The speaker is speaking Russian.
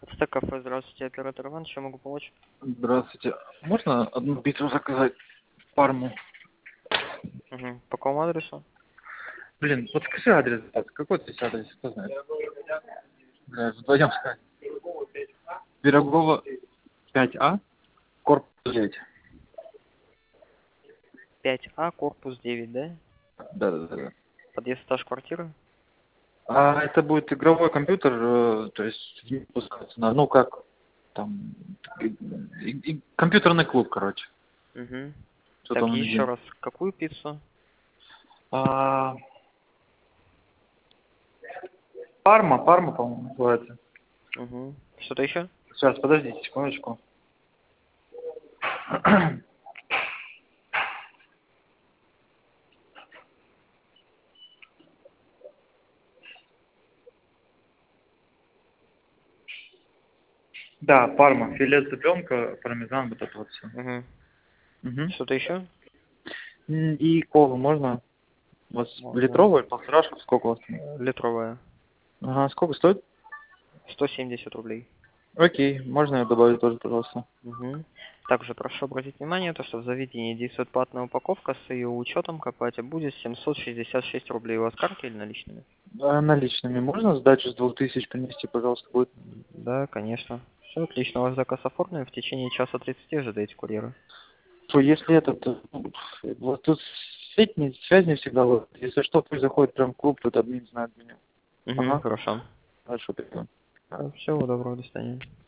Стек кафе, здравствуйте, оператор Иван, чем могу помочь? Здравствуйте. Можно одну пиццу заказать? Парму. Угу. По какому адресу? Блин, подскажи адрес. Какой здесь адрес? Кто знает? Бля, вдвоем сказать. Пирогова 5А, корпус 9. 5А, корпус 9, да? Да. Подъезд, этаж, квартира? А это будет игровой компьютер, то есть в него пускаться надо. Ну как там компьютерный клуб, короче. Угу. Что-то Так, он еще один. раз, какую пиццу? А, Парма, по-моему, называется. Угу. Что-то еще? Сейчас, подождите секундочку. Да, парма, филе цыпленка, пармезан, вот это вот все. Угу. Угу. Что-то еще? И колу можно? У вас Можно. литровая, полторашка, сколько у вас там? Литровая. Ага, сколько стоит? 170 рублей. Окей, можно я добавить тоже, пожалуйста? Угу. Также прошу обратить внимание, то, что в заведении действует платная упаковка, с ее учетом к оплате будет 766 рублей. У вас картой или наличными? Наличными можно сдачу с 2000 принести, пожалуйста, будет? Да, конечно. Все отлично, ваш заказ оформлен, в течение часа 30 ожидайте курьера. Что, если вот тут связь не всегда вот. Если что происходит прям в клуб, тут админ знает меня. Угу, Ага, хорошо. хорошо, прикольно. Всего доброго, до свидания.